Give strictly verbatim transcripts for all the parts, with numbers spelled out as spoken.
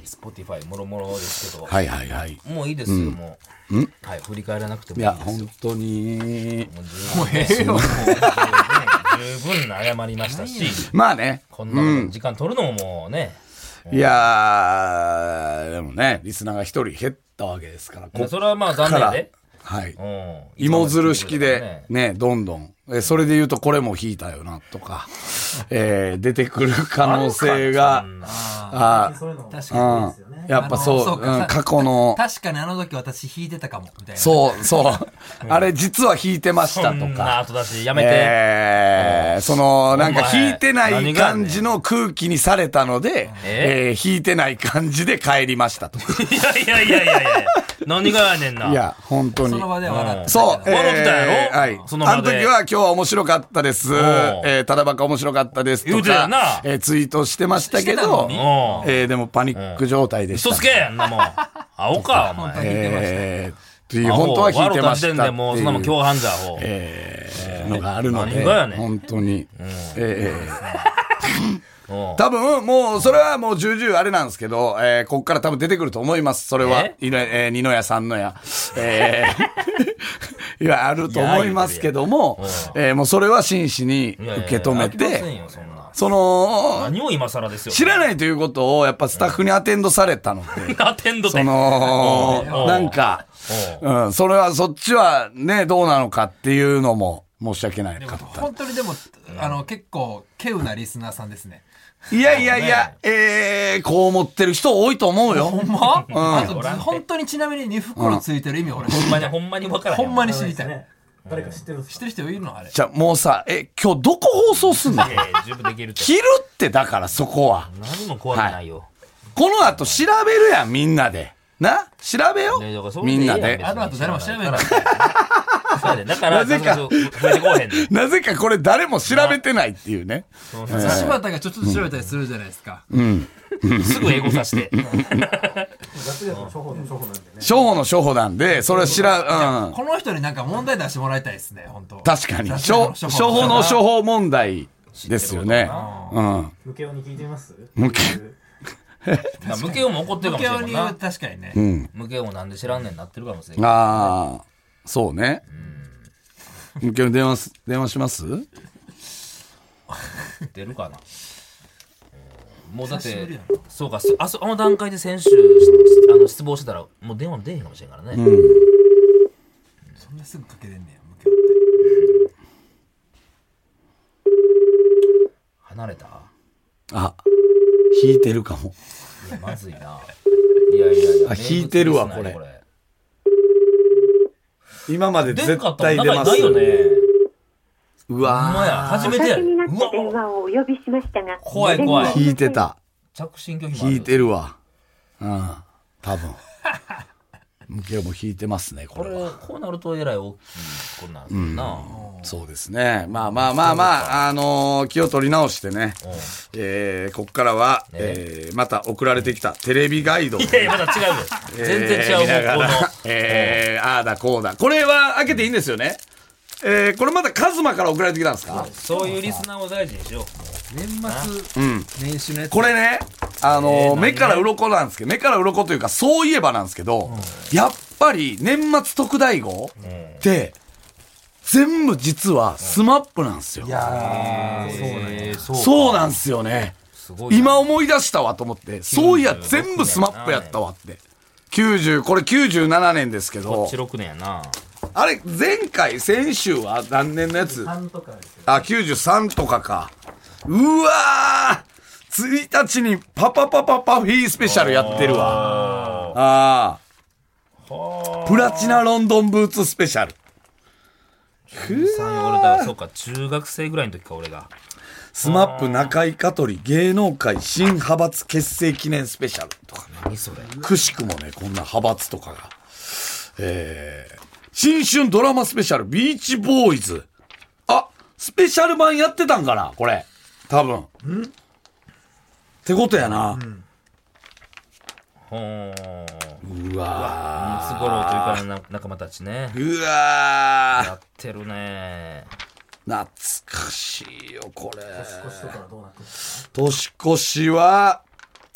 Spotify もろもろですけど、 はいはいはい。 もういいですよ、うん、もう、うん、はい、振り返らなくてもいいですよ。 いや本当にもう十分、もう十分謝りましたし、 まあね、 こんなこと時間取るのももうね、 うん、いやーでもねリスナーが一人減ったわけですから、 それはまあ残念で、 はい、うん、芋づる式でねどんどんえそれで言うとこれも引いたよなとか、えー、出てくる可能性がああ確かにですよね、やっぱそう、そう、うん、過去の確かにあの時私引いてたかもみたいな、 そうそうあれ実は引いてましたとか、そんな後出しやめて、 えー、そのなんか引いてない感じの空気にされたので、えー、引いてない感じで帰りましたとかいやいやいやいやいや何がやねんな。 いや本当にその場で笑ってた、 そう、 えー、笑ってたやろ、 はい、 その場であの時は今日は面白かったです、えー、ただばか面白かったですとか、えー、ツイートしてましたけど、えー、でもパニック状態でした、 嘘つけやんなもう青かお前、 えー、本当は引いてましたっていう、 もうそんなもん共犯じゃほう、 えー、のがあるので、 ね、 本当に、うん、えー多分もうそれはもう重々あれなんですけど、えー、こっから多分出てくると思います。それは、ええー、二の矢三の矢、えー、いやあると思いますけども、えー、もうそれは真摯に受け止めて、その何を今更ですよ、 知らないということをやっぱスタッフにアテンドされたので、 アテンドそのなんか、うん、それはそっちはねどうなのかっていうのも申し訳ないかった。 本当にでもあの結構稀有なリスナーさんですね。 いやいやいや、えー、こう思ってる人多いと思うよ。 ほんま、うん、あと本当にちなみにに袋ついてる意味、うん、俺ほんまにほんまに分からへん。 ほんまに知りたい。 誰か知ってるんですか？ 知ってる人いるのあれ。 じゃあもうさ、え今日どこ放送すんの？ 十分できるって。 切るってだからそこは。 何も怖くないよ。はい、 この後調べるやんみんなで。な調べよ、ね、みんなで。 あの後誰も調べない。 だからなぜかなぜかこれ誰も調べてないっていうね。 柴田がちょっと調べたりするじゃないですか。 うん。 すぐ英語させて。 初歩の初歩なんで、それは知ら、うん。 この人になんか問題出してもらいたいですね、本当。 確かに。初歩の初歩問題ですよね。うん。 無形に聞いてみます？ 無形。 無形も怒ってるかもしれないな。 確かにね。 うん。 無形もなんで知らんねんなってるかもしれない。 ああ、そうね。無形に電話電話します？ 出るかな。もうだってそうか、あそあの段階で先週あの失望してたらもう電話も出へんかもしれんからね。うん。 そんなすぐかけれんねや無形って。 離れた？ あ。引いてるかも。 いやまずいな。いやいやいや。 引いてるわこれ。これ今まで絶対出ます。 ないよね。 うわー。ほんまや初めてや。 おかけになった電話をお呼びしましたが。 怖い怖い。 引いてた。 着信拒否もある。 引いてるわ。うん。多分。向けも引いてますねこれは。 これこうなるとえらい大きいことなんですよな、 うん、そうですね。まあまあまあまああのー、気を取り直してね、えー、こっからは、ねえー、また送られてきたテレビガイド、 いやいやまた違うよ、えー、全然違う方向の、 えー、ああだこうだ、これは開けていいんですよね。えー、これまたカズマから送られてきたんですか。 そういうリスナーを大事にしよう。 年末、うん、年始のやつこれね、あのーえー、目から鱗なんですけど、目から鱗というかそういえばなんですけど、うん、やっぱり年末特大号って、うん、全部実はスマップなんですよ。 いやー、そうね、 そうそうなんですよね。今思い出したわと思って、そういや全部スマップやったわって。きゅうじゅうこれきゅうじゅうななねんですけど、 こっちろくねんやな。 あれ前回先週は何年のやつ？あ、きゅうじゅうさんとかか。うわー、ついたちにパパパパパフィースペシャルやってるわ。ああ、プラチナロンドンブーツスペシャル。 ふわー、そうか、中学生ぐらいの時か俺が。 スマップ中井香取芸能界新派閥結成記念スペシャルとかね。 何それ。 くしくもね、こんな派閥とかが。えー、新春ドラマスペシャルビーチボーイズ。あ、スペシャル版やってたんかなこれ。多分。んってことやな。うん。 ほー。 うわー。ムツゴロウというかの仲間たちね。 うわー。 やってるね。 懐かしいよ、これ。 年越しとかはどうなってるんですか？ 年越しは、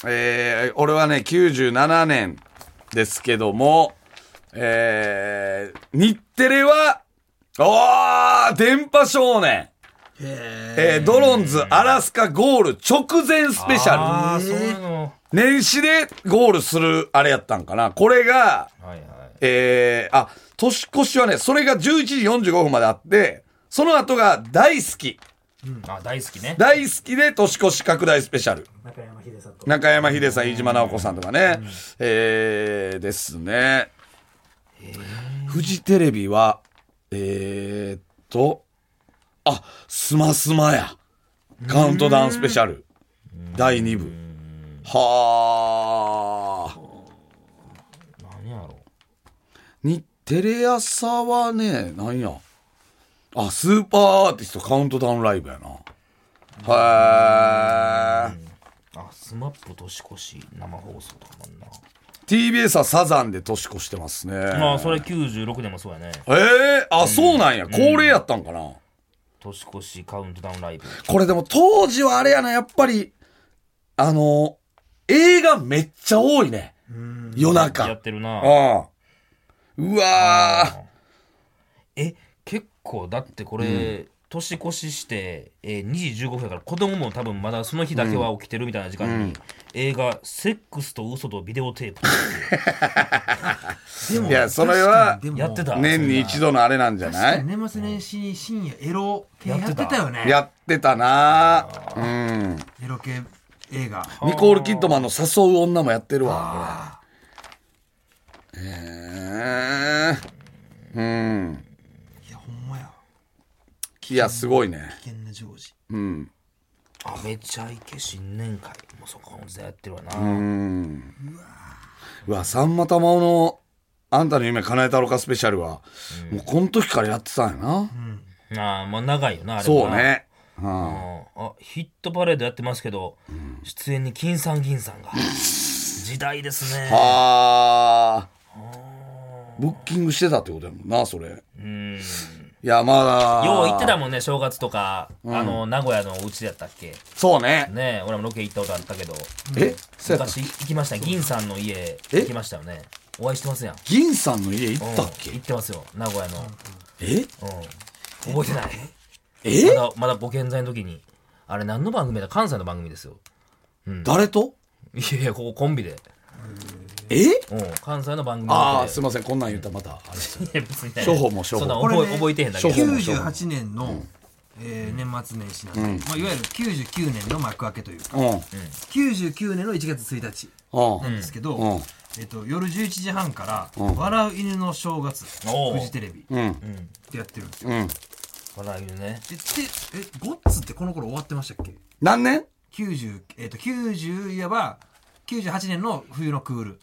えー、俺はね、きゅうじゅうななねんですけども、えー、日テレは、おー、電波少年。えー、ドロンズアラスカゴール直前スペシャル。 ああ、そういうの。 年始でゴールするあれやったんかな。これが、 はいはい。 えー、あ、年越しはね、それがじゅういちじよんじゅうごふんまであって、その後が大好き。 うん、あ、大好きね。 大好きで年越し拡大スペシャル。 中山秀さんと。 中山秀さん、飯島直子さんとかね。うん、えー、ですね。フジテレビは、えーっと、あ、スマスマや。カウントダウンスペシャル。だいにぶ。はー。 何やろ。 日テレ朝はね、何や。あ、スーパーアーティストカウントダウンライブやな。はー。 あ、スマップ年越し生放送とかもんな。 ティービーエス はサザンで年越してますね。 まあ、それきゅうじゅうろくでもそうやね。 ええー、あ、うん、そうなんや。恒例やったんかな。うん、 年越しカウントダウンライブ。これでも当時はあれやな、やっぱり、あの、映画めっちゃ多いね。夜中。 やってるな。 ああ。うわー。 え、結構、だってこれ、うん、年越しして、えー、にじじゅうごふんやから子供も多分まだその日だけは起きてるみたいな時間に、うん、映画「セックスと嘘とビデオテープ」でもいやそれはやってた年に一度のあれなんじゃない？ 年末年始に深夜エロ系やってたよね。 やってたな。うん。 エロ系映画。 ニコール・キッドマンの誘う女もやってるわ。これ。えー、うん。 いやほんまや。 いやすごいね。 危険なジョージ。 うん。 あ、めちゃイケ新年会もそこの時代やってるわな。 うん。うわ。うわ、さんま玉緒のあんたの夢叶えたろかスペシャルは、うん、もうこの時からやってたんやな。うん、 ああ、まあ長いよなあれも。そうね。 うん、あ、ヒットパレードやってますけど、うん、出演に金さん銀さんが時代ですね。 はあ。ブッキングしてたってことやもんな、それ。うん。いや、まあ。 よう行ってたもんね、正月とか、うん、あの、名古屋のお家でやったっけ。 そうね。 ね、俺もロケ行ったことあったけど。 え、 昔行きました。銀さんの家行きましたよね。お会いしてますやん。 銀さんの家行ったっけ、 うん、行ってますよ、名古屋の。 え、 うん。覚えてない。 えまだ、まだご健在の時に。あれ何の番組だ？関西の番組ですよ。 うん、誰と？ いやいや、ここコンビで。 え？ うん、関西の番組で。ああ、すいません、こんなん言ったらまた。いや、別にね。処方も処方。 そんな覚え、ね、覚えてへんだけど。 きゅうじゅうはちねんの、うんえー、年末年始なんで、うんまあ、いわゆるきゅうじゅうきゅうねんの幕開けというか、うん、きゅうじゅうきゅうねんのいちがつついたちなんですけど、うんえっと、夜じゅういちじはんから「うん、笑う犬の正月」フジテレビ、うん、ってやってるんですよ。うん、 笑う犬ね。 え、え、ゴッツってこの頃終わってましたっけ？ 何年 ? きゅうじゅう、えっと、きゅうじゅういわばきゅうじゅうはちねんの冬のクール。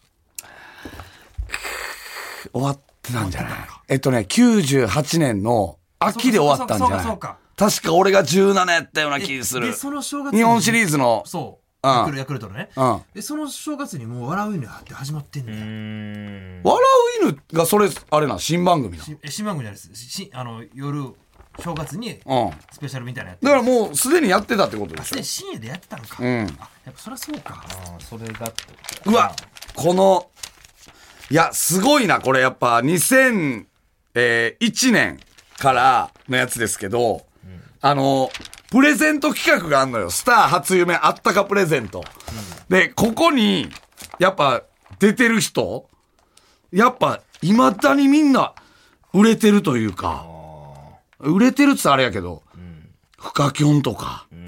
終わってたんじゃない？えっとね、きゅうじゅうはちねんの秋で終わったんじゃない？そうか確か俺がじゅうななやったような気する。 で、その正月日本シリーズの。 そう。ヤクル、ヤクルトのね。うん。で、その正月にもう笑う犬って始まってんねん。 笑う犬がそれ、あれな、新番組な。 新番組じゃないです。し、あの、夜、正月に、スペシャルみたいなやつ。 だからもうすでにやってたってことでしょ。 すでに深夜でやってたのか。 うん。あ、 やっぱそりゃそうか。 ああ、それが。 うわ、この、いや、すごいな、これやっぱにせんいちねんからのやつですけど、うん、あの、プレゼント企画があんのよ。スター初夢あったかプレゼント。うん、で、ここに、やっぱ出てる人、やっぱ未だにみんな売れてるというか、売れてるって言ったらあれやけど、うん、フカキョンとか、うん、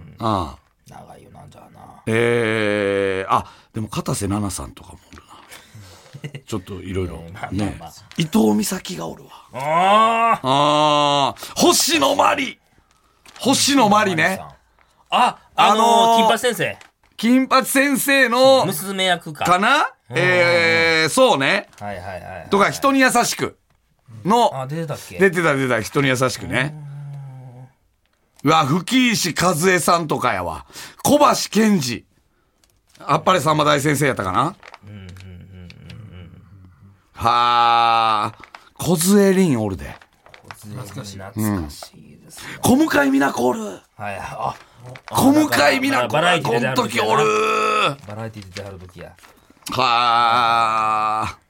ああ長いよなんじゃな。 えー、あ、でも片瀬奈々さんとかもおるな。ちょっといろいろね、伊藤美咲がおるわ。 ああ、星野真里、星野真里ね。 あ、あのー、金八先生。 金八先生の娘役か。 かな？えー、そうね。 はいはいはい。 とか人に優しくの。 あ、出てたっけ？ 出てた出てた、人に優しくね。うわ、吹石和恵さんとかやわ。小橋健二。あっぱれさんま大先生やったかな？うんうんうんうんうん。はあ、小杖凛おるで。 懐かしい。懐かしいでですよ。 小向井美奈子おる。 はいあ小向井美奈子バラエティこー出てはるの時おる。 バラエティー出てはる時や。 はあ。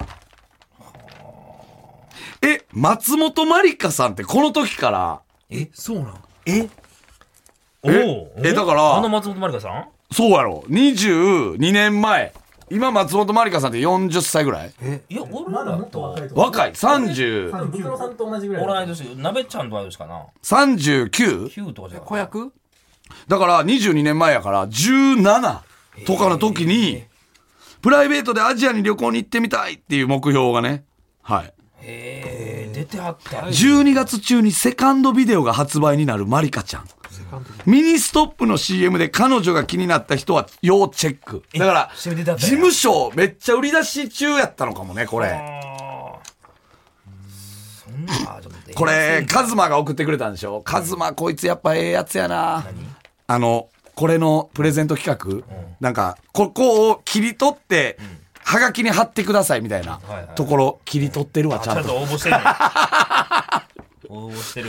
え、松本まりかさんってこの時から、 えそうなんえおえおえだからあの松本まりかさんそうやろ、にじゅうにねんまえ。今松本まりかさんってよんじゅっさいぐらい？ いや俺まだもらとっと若いと若い、さんじゅう、 多分ブクロさんと同じぐらい。 同い年なべちゃんと同い年かな。 さんじゅうきゅう？ きゅうとかじゃな子役だからにじゅうにねんまえやからじゅうななとかの時に、プライベートでアジアに旅行に行ってみたいっていう目標がね、はい。 へえ出てはったじゅうにがつ中にセカンドビデオが発売になるまりかちゃん。ミニストップの シーエム で彼女が気になった人は要チェック。だから、 それでだった事んや務所めっちゃ売り出し中やったのかもね、これ。 あーそんなあちょっと待ってこれ、カズマが送ってくれたんでしょ。カズマこいつやっぱええやつやな。あの、これのプレゼント企画、なんか、ここを切り取って、はがきに貼ってくださいみたいなはいはいところ、切り取ってるわ、ちちゃんとゃんと。 応募してるね応募してる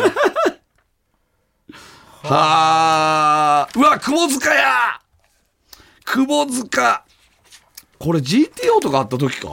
はー。うわ、窪塚や窪塚。これ ジーティーオー とかあった時か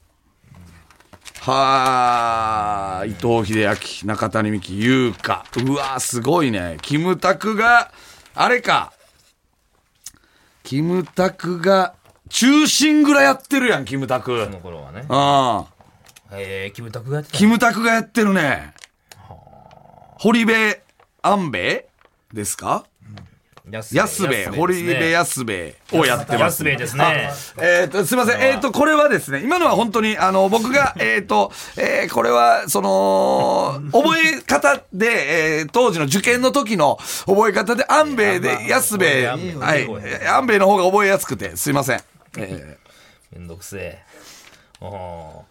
はー。伊藤英明、中谷美紀、優香。うわ、すごいね。キムタクが、あれか。キムタクが、中心蔵やってるやん、キムタク。 その頃はねああ。 へえキムタクがやってたキムタクがやってるね。堀部安兵衛ですか？安兵衛、堀部安兵衛をやってます。 安兵衛ですねえっと、すいません。えっと、これはですね、今のは本当に、あの、僕が、えっと、えーこれは、その、覚え方で、えー当時の受験の時の覚え方で、安兵衛で安兵衛、 安兵衛はい、安兵衛の方が覚えやすくて、すいません。えーめんどくせえおお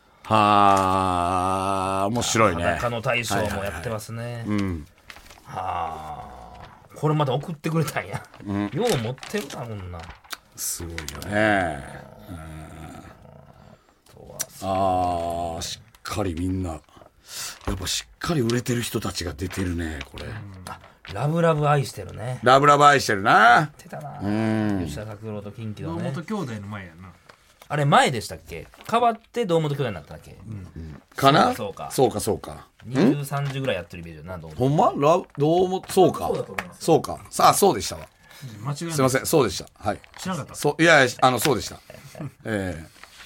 はー、面白いね。 裸の大将もやってますねはあこれまた送ってくれたんやよう持ってるなこんなすごいよね。あー、しっかりみんな、やっぱしっかり売れてる人たちが出てるね、これ。 ラブラブ愛してるねラブラブ愛してるな。 出たなうん。 吉田拓郎とキンキの堂ね本兄弟の前やなあれ前でしたっけ変わって堂本兄弟になったっけかなそうかそうか、そうか。 にじゅう、さんじゅうぐらいやってるイメージだな堂本ほんまラどうも、そうか。そうか。さあ、そうでしたわ。 間違いないすいません、そうでした。はい。 知らなかったそう、いやいや、あの、そうでした。え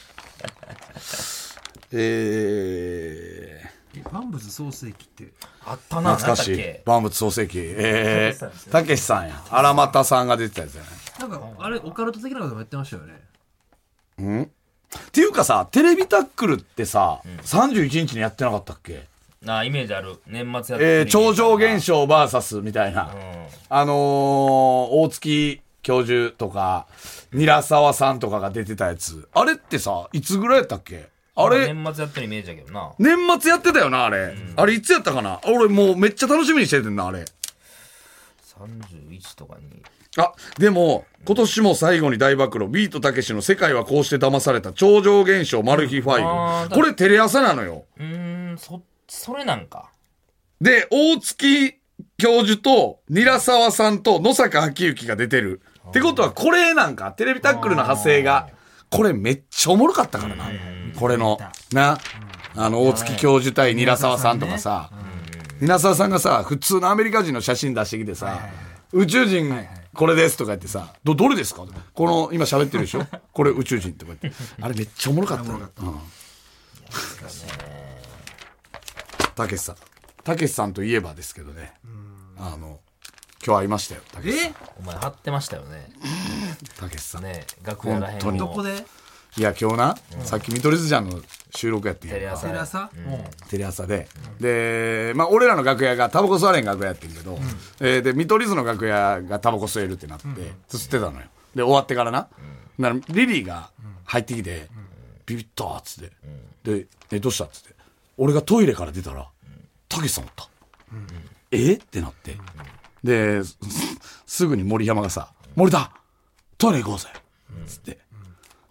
ー、えー、 万物創世記ってあったな懐かしい何だっけ。 万物創世記。えー、たけしさんや。荒俣さんが出てたやつやね。 なんかあれオカルト的なこともやってましたよねうんっていうかさ、テレビタックルってさ、さんじゅういちにちにやってなかったっけ？ あイメージある年末やってるえー、超常現象 ブイエス みたいな。 うんあのー、大月教授とか、韮沢さんとかが出てたやつ。あれってさ、いつぐらいやったっけ？あれ、 年末やってるイメージだけどな年末やってたよな、あれ。あれいつやったかな？俺もうめっちゃ楽しみにしててんな、あれ。 さんじゅういちとかにあ、でも、今年も最後に大暴露、ビートたけしの世界はこうして騙された超常現象マル秘ファイル。 あーこれテレ朝なのよ。 うーんそそれなんかで、大月教授と、韮沢さんと野坂昭之が出てる。ってことは、これなんか、テレビタックルの派生が、これめっちゃおもろかったからな。これの、な、あの、大月教授対韮沢さんとかさ、韮沢さんがさ、普通のアメリカ人の写真出してきてさ、宇宙人、これですとか言ってさ、ど、どれですかこの、今喋ってるでしょこれ宇宙人とか言って。あれめっちゃおもろかったな。うん。たけしさん。たけしさんといえばですけどね。あの、今日会いましたよ、たけしさん。 お前貼ってましたよねたけしさん。 ね楽屋らへん本当にどこでいや、今日な、さっき見取り図ちゃんの収録やってんやんかテレ朝テレ朝テレ朝で。で、まあ、俺らの楽屋がタバコ吸われん楽屋やってんけど、えーで、見取り図の楽屋がタバコ吸えるってなって、吸ってたのよ。で、終わってからな。ならリリーが入ってきて、ビビったっつって。で、え、どうしたっつって。俺がトイレから出たら、たけしさんおった。えってなって。で、すすぐに森山がさ、森田トイレ行こうぜつって。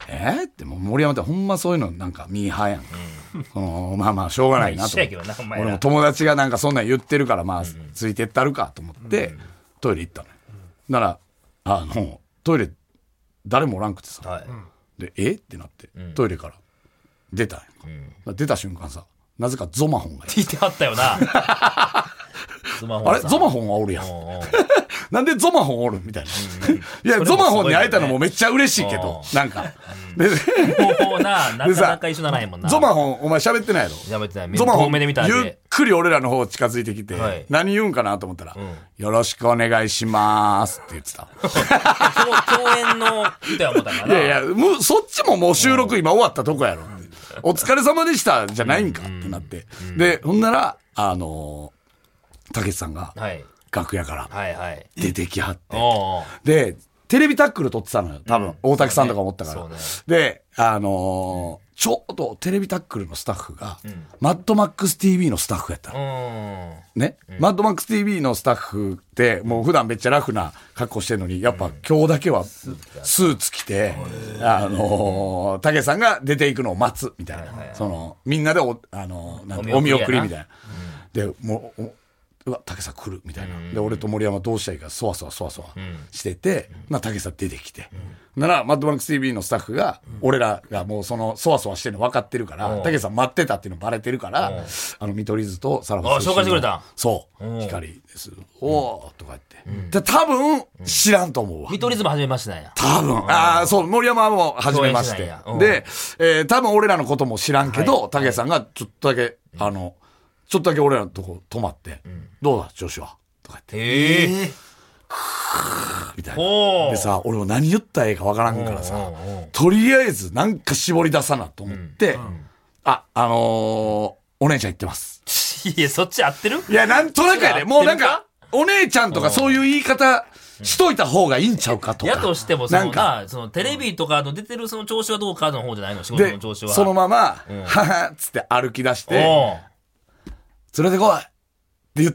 えー、ってもう森山ってほんまそういうのなんかミーハーやん、うん、そのまあまあしょうがないなと思って、まあ、俺も友達がなんかそんなん言ってるからまあ、うん、ついてったるかと思って、うん、トイレ行ったのよ、うん、ならあのトイレ誰もおらんくてさ、はい、でえってなって、うん、トイレから出たんや、うん、出た瞬間さなぜかゾマホンが聞いてはったよなゾマホンあれゾマホンはおるやんなんでゾマホンおるみたいな、うんうん、いやゾマホンに会えたのもめっちゃ嬉しいけどなんか、 うん、でもうななかなか一緒ならへんもんな。 ゾマホンお前喋ってないやろ。 喋ってない。 ゾマホン目で見たゆっくり俺らの方近づいてきて、はい、何言うんかなと思ったら、うん、よろしくお願いしますって言ってた共演の人は思ったからな。 いやいやもうそっちももう収録今終わったとこやろ、うん、お疲れ様でしたじゃないんかってなって、うんうん、でほんならあのー、たけしさんが、はい楽屋から出てきはって、はいはい、でテレビタックル撮ってたのよ多分、うん、大竹さんとか思ったから、ねね、であのー、ちょうどテレビタックルのスタッフが、うん、マッドマックス ティーブイ のスタッフやったの、うん、ね、うん、マッドマックス ティーブイ のスタッフってもう普段めっちゃラフな格好してるのにやっぱ今日だけはスーツ着て、うん、あのー、たけしさんが出ていくのを待つみたいな、はいはいはい、そのみんなで お,、あのー、なんお見送りみたいな、うん、でもううわ、たけしさん来るみたいな、うん、で俺と森山どうしたらいいかそわそわそわそわしてて、うん、まあたけしさん出てきて、うん、ならマッドマックス ティーブイ のスタッフが、うん、俺らがもうそのそわそわしてるの分かってるからたけしさん待ってたっていうのバレてるからあの見取り図とさらばあ紹介してくれたそう光ですおーとか言って、うん、で多分知らんと思うわ見取り図も初めましてなんや多分ああそう森山も初めましてで、えー、多分俺らのことも知らんけどたけしさんがちょっとだけあのちょっとだけ俺らのとこ泊まって、うん、どうだ調子はとか言って、えー、みたいなでさ俺も何言ったらええかわからんからさとりあえずなんか絞り出さなと思って、うんうん、ああのー、お姉ちゃん言ってますいやそっち合ってるいやなんとなくやでもうなんかお姉ちゃんとかそういう言い方しといた方がいいんちゃうかとか。 やとしてもそのな、そのテレビとかの出てるその調子はどうかの方じゃないの仕事の調子は。 でそのまま、うん、ははっつって歩き出して、連れてこいって言って、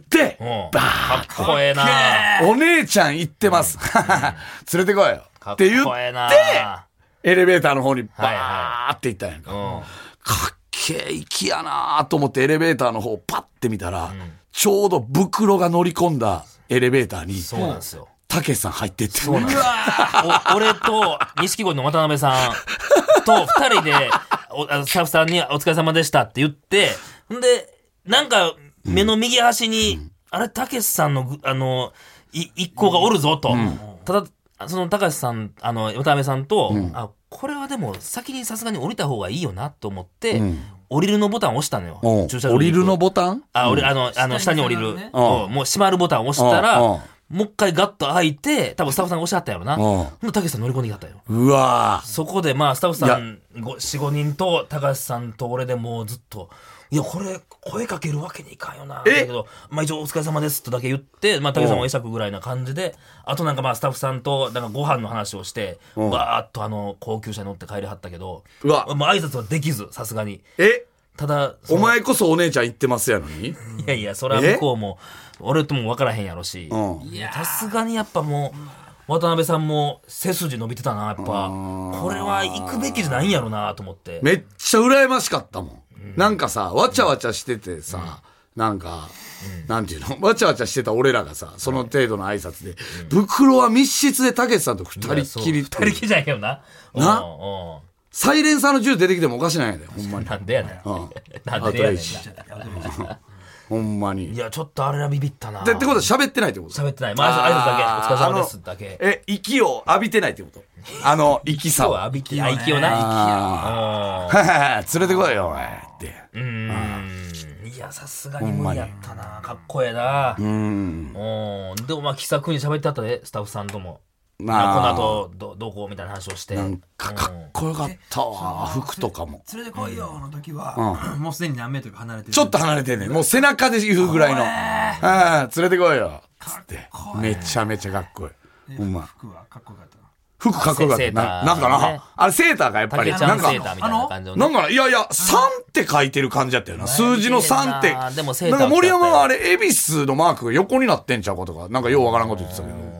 バーッかっこええなお姉ちゃん行ってます。連れてこいよ。って言って、エレベーターの方にバーって行ったんやんか。はいはい、かっけえ息やなと思ってエレベーターの方をパッて見たら、うん、ちょうど袋が乗り込んだエレベーターに、 そうなんですよ。 たけしさん入ってって。 そうなんですよ。俺と錦鯉の渡辺さんと二人でおスタッフさんにお疲れ様でしたって言って、んで、なんか目の右端に、うん、あれたけしさんのあのい一行がおるぞと、うん、ただそのたけしさんあの渡辺さんと、うん、あこれはでも先にさすがに降りた方がいいよなと思って、うん、降りるのボタンを押したのよ。 駐車場降りるのボタン？ あ、俺あのあの下に降りる、ね、もう閉まるボタンを押したら。もう一回ガッと開いて、多分スタッフさんがおっしゃったやろな。うん。たけしさん乗り込んできはったよ。 うわそこでまあスタッフさんよん、ごにんと高橋さんと俺でもうずっと、いやこれ声かけるわけにいかんよな。だけど、まあ一応お疲れ様ですとだけ言って、まあ高橋さんも会釈ぐらいな感じで、あとなんかまあスタッフさんとなんかご飯の話をして、わーっとあの高級車に乗って帰りはったけど、うわもう挨拶はできず、さすがに。 えただ、 お前こそお姉ちゃん言ってますやのにいやいや、それは向こうも、俺とも分からへんやろし、いやさすがにやっぱもう渡辺さんも背筋伸びてたなやっぱこれは行くべきじゃないんやろなと思ってめっちゃ羨ましかったもん、うん、なんかさわちゃわちゃしててさ、うん、なんか、うん、なんていうのわちゃわちゃしてた俺らがさその程度の挨拶で、うん、袋は密室でたけしさんと二人っきり二人っきりじゃないけどななサイレンサーの銃出てきてもおかしないんだよほんまになんでやねん、うん、なんでやねんほんまに。 いや、ちょっとあれはビビったな。 でってことは喋ってないってこと喋ってない。まあ、挨拶だけ。お疲れ様ですだけ。 え、息を浴びてないってことあの、息さを。 息を浴びて、ね、息をな。 息を。連れてこいよ、お前。って。 うん。いや、さすがに無理やったな。かっこええな。うん。でもまあ、気さくに喋ってあったで、スタッフさんとも。まあ、この後どどこみたいな話をしてなんかかっこよかったわ、うん、服とかも連れてこいよの時は、うん、もうすでに何メートルか離れてるちょっと離れてんねんもう背中で言うぐらいのあ連れてこいよつってめちゃめちゃかっこいいほんま服はかっこよかった服かっこよかったな、なんかなあれセーターがやっぱりなんかなんかいやいやさんって書いてる感じだったよな数字のさんってでもセーターなんか森山はあれ恵比寿のマークが横になってんちゃうかとかなんかようわからんこと言ってたけど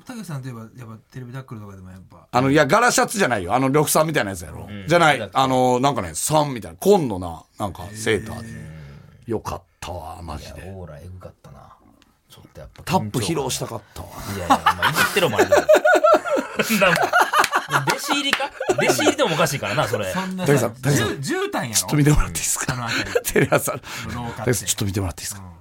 たけしさんといえばやっぱテレビタックルとかでもやっぱあの、いや、柄シャツじゃないよ。あの、緑さんみたいなやつやろ。じゃない。あの、なんかね、さんみたいな。紺のな、なんか、セーターで。よかったわ、マジで。 オーラエグかったな。ちょっとやっぱ。 タップ披露したかったわ。 いやいや、まあ、いじってるもんあるけど。弟子入りか弟子入りでもおかしいからな、それ。 そんな大さん、大さん。 絨毯やろ。 ちょっと見てもらっていいですか。テレ朝さん。大さん、ちょっと見てもらっていいですか。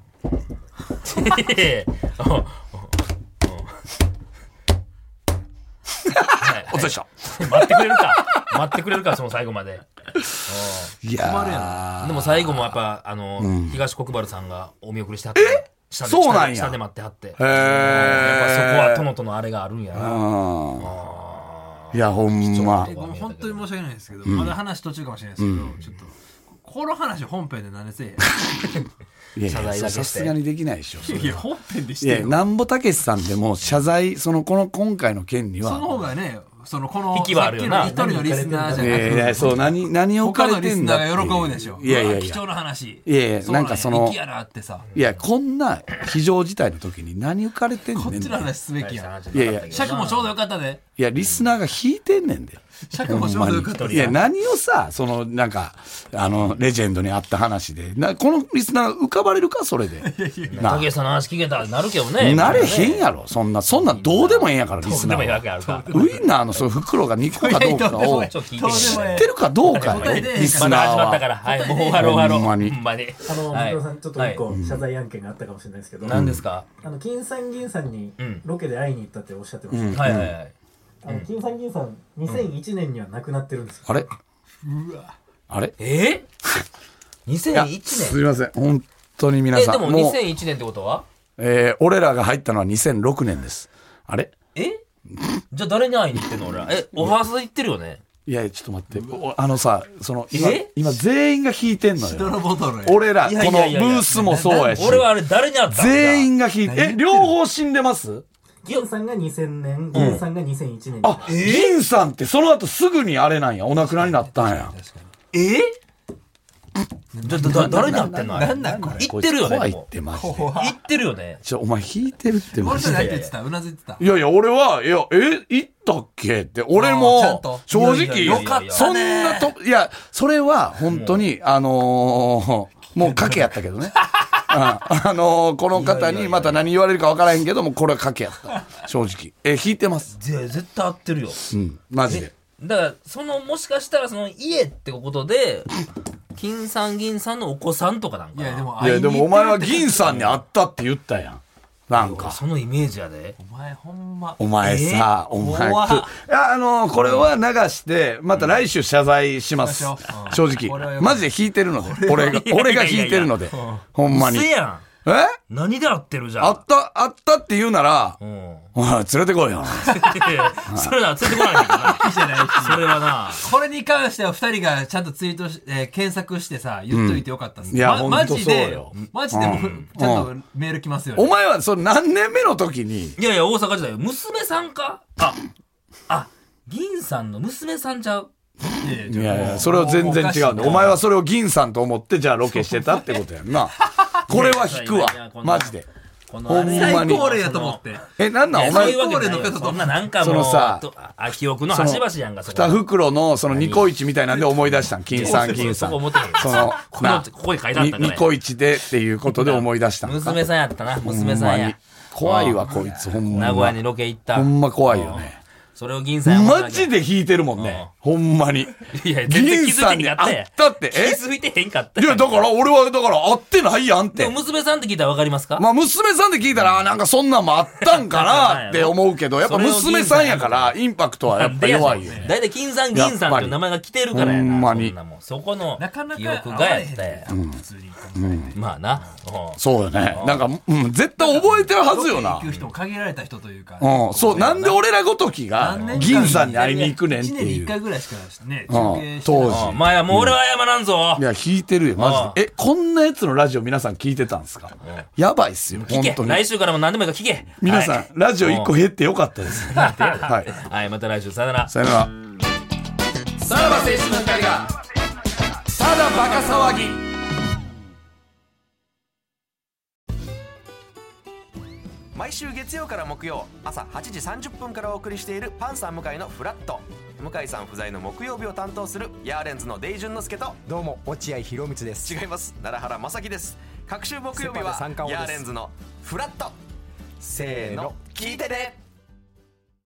お疲れでした。 待ってくれるか待ってくれるかその最後まで。 いやでも最後もやっぱあの、うん、東国原さんがお見送りしてはって、ね、下でそうなんや下で待ってはって。へえ。 やっぱそこは殿とのあれがあるんやな。 いやほんま。 本当に申し訳ないですけど、うん、まだ話途中かもしれないですけど、うん、ちょっとこの話本編で何でせえいやいやさすがにできないでしょ。 いや本編でしてよ。 いやなんぼたけしさんでも謝罪そのこの今回の件にはその方がねそのこの引きはあるよな。 一人のリスナーじゃなくて、 いやいやそう何何を他のリスナーが喜ぶでしょ。 いやいやいや貴重な話。 いやいやなんかそのいやってさ。 いやこんな非常事態の時に何浮かれてんねん。 こっちの話すべきや。 いやいや尺もちょうどよかったで。 いやリスナーが引いてんねんで。 尺もちょうどよかったで。 いや何をさそのなんかあのレジェンドにあった話でなこのリスナー浮かばれるかそれで。 たけしさんの話聞けたらなるけどね。 なれへんやろそんなそんなどうでもええんやからリスナー。 どうでもええわけあるか。 ウインナーのそう袋がにこかどうかを知ってるかどうかよリスナーは。 まだ始まったからはいもう終わろう終わろう。 ほんまに。 ほんまに。 あのマクロさんちょっと一個謝罪案件があったかもしれないですけど。 何ですか。 あの金さん銀さんにロケで会いに行ったっておっしゃってました。 はいはいはい。 あの金さん銀さんにせんいちねんには亡くなってるんですよ。 あれ？ うわ。 あれ？ え？にせんいちねん。 すみません本当に皆さん。 えでもにせんいちねんってことは？ えー、俺らが入ったのはにせんろくねんです。あれ？ え？じゃあ誰に会いに行ってんの俺ら？えオファースで行ってるよね？ いやちょっと待ってあのさその今今全員が引いてんのよ。俺らこのブースもそうやし。 俺はあれ誰に会ったんだ？ 全員が引いてえ両方死んでます？ 銀さんがにせんねん、銀さんがにせんいちねん。 あ、銀さんってその後すぐにあれなんや、お亡くなりになったんや。 えだ、だ、誰になってんの？ なんなんこれ。 言ってるよね。 怖いってマジで。 言ってるよね。 ちょ、お前引いてるってマジで。 俺じゃないって言ってた、うなずいてた。 いやいや、俺は、いや、え、言ったっけって、俺も、正直、 よかったね。 そんなと、いや、それは本当に、あのー、もう賭けやったけどね。あ, あのー、この方にまた何言われるか分からへんけどもこれは賭けやった正直え引いてます。 絶対合ってるよ。 うんマジで。 だからそのもしかしたらその家ってことで金さん銀さんのお子さんとかなんかな。 いやでもいやでもお前は銀さんに会ったって言ったやん。なんかそのイメージやで。 お前ほんまお前さ、えー、お前いやあのー、これは流してまた来週謝罪します、うん、正直マジで引いてるので俺が俺が引いてるのでほんまに。 うせやん。 え何で合ってるじゃん。 あったあったって言うなら、うん、おい連れてこいよ。 それは連れてこないんだな。それはな。 これに関しては二人がちゃんとツイートし、えー、検索してさ言っといてよかったっす、 うん、いや、 ま、 マジでマジでも、うん、ちゃんとメール来ますよね。 お前はそれ何年目の時に？ いやいや大阪時代娘さんか。ああ銀さんの娘さんちゃう。 いやいやそれは全然違うんでお前はそれを銀さんと思ってじゃあロケしてたってことやんな。これは引くわマジで。 ほんまに最高齢やと思ってえなんなんお前最高齢の方とそんななんかもうそのさあ記憶の端々やんか。 二袋のそのニコイチみたいなんで思い出したん金さん銀さんそのここに書いてあったニコイチでっていうことで思い出したんか。 娘さんやったな娘さんや。 怖いわこいつほんま。 名古屋にロケ行った。 ほんま怖いよね。 それを銀さんマジで引いてるもんね、うん、ほんまに。 いや全然気づいてへんかったやん。 銀さんに会ったってえ気づいてへんかった。 いやだから俺はだから会ってないやんって。 娘さんって聞いたら分かりますか？ まあ娘さんって聞いたらなんかそんなんもあったんかなって思うけどやっぱ娘さんやからインパクトはやっぱ弱いよね。 だいたい金さん銀さんっていう名前が来てるからやな。 ほんまにそこの記憶がやったやん、うんうん、まあな、 うん、そうよね。なんか、うん、絶対覚えてるはずよな。 行く人も限られた人というか、 うん、そうなんで俺らごときが銀さんに会いに行くねんっていう。いちねんにいっかいぐらいしかね、 中継して当時。 まあやもう俺は謝らんぞ。 いや引いてるよマジで。えこんなやつのラジオ皆さん聞いてたんですか？やばいっすよ本当に。 来週からも何でもいいから聞け。 皆さんラジオいっこ減ってよかったです。はいはいまた来週さよなら。 さよなら。 さらば青春の光がただバカ騒ぎ。 毎毎週月曜から木曜朝はちじさんじゅっぷんからお送りしているパンサー向井のフラット。向井さん不在の木曜日を担当するヤーレンズのデイジュンの之介と、 どうも落合博満です。 違います、奈良原正樹です。各週木曜日はヤーレンズのフラット。せーの聞いてね。